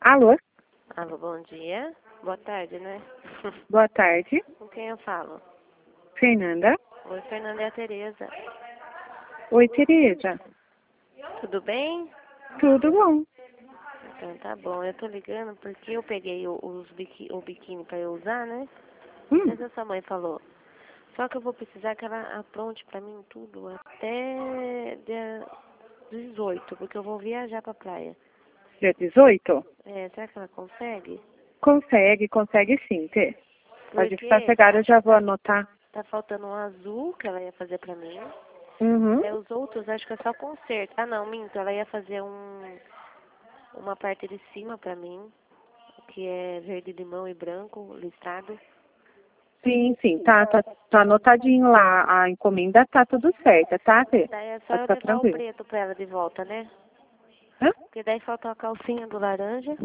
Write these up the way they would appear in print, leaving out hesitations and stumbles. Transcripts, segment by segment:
Alô? Alô, bom dia. Boa tarde, né? Boa tarde. Com quem eu falo? Fernanda. Oi, Fernanda, é a Tereza. Oi, Tereza. Tudo bem? Tudo bom? Então tá bom. Eu tô ligando porque eu peguei o biquíni pra eu usar, né? Hum, Mas a sua mãe falou. Só que eu vou precisar que ela apronte pra mim tudo até dia 18, porque eu vou viajar pra praia. dia 18? Será que ela consegue? Consegue sim, Tê. Pode ficar Porque cegada, eu já vou anotar. tá faltando um azul que ela ia fazer pra mim. Uhum. Os outros acho que é só conserto. Ah, não, minto. Ela ia fazer uma parte de cima pra mim, que é verde, limão e branco, listrado. Sim, tá anotadinho lá. A encomenda tá tudo certo, tá, Tê? Daí é só Pode eu ficar levar o tranquilo. preto pra ela de volta, né? Hã? Porque daí falta a calcinha do laranja.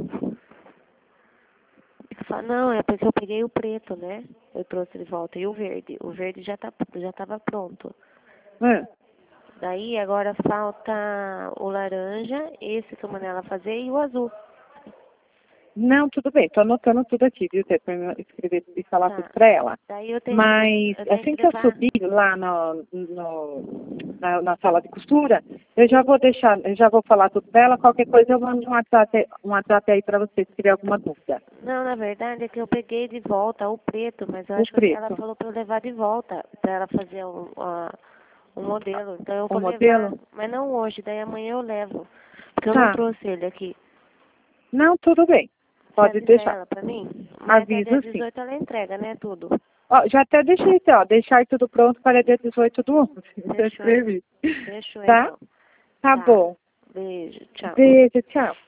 Não, é porque eu peguei o preto, né? Eu trouxe de volta. E o verde. O verde já tava pronto. Hã? Daí agora falta o laranja, esse que a Manela fazer, e o azul. Não, tudo bem. Tô anotando tudo aqui, viu, Tê? Pra eu escrever e falar tudo Tá. pra ela. Daí eu tenho Mas eu tenho assim que que eu levar. subir lá na sala de costura, eu já vou falar tudo pra ela, qualquer coisa eu mando um WhatsApp aí pra você se tiver alguma dúvida. Não, na verdade é que eu peguei de volta o preto, mas eu O acho que ela preço, falou pra eu levar de volta, pra ela fazer o modelo. Então eu o vou levar, modelo. mas não hoje, daí amanhã eu levo. Porque eu não Tá. trouxe ele aqui. Não, tudo bem. Você Pode avisa deixar. ela pra mim? Mas até dia Aviso sim. 18 ela entrega, né, tudo. Ó, já até deixei aqui, ó. Deixar tudo pronto para dia 18 do 11. Já Fechou, escrevi. fechou Tá? então. Tá Tá. bom. Beijo, tchau. Beijo, tchau.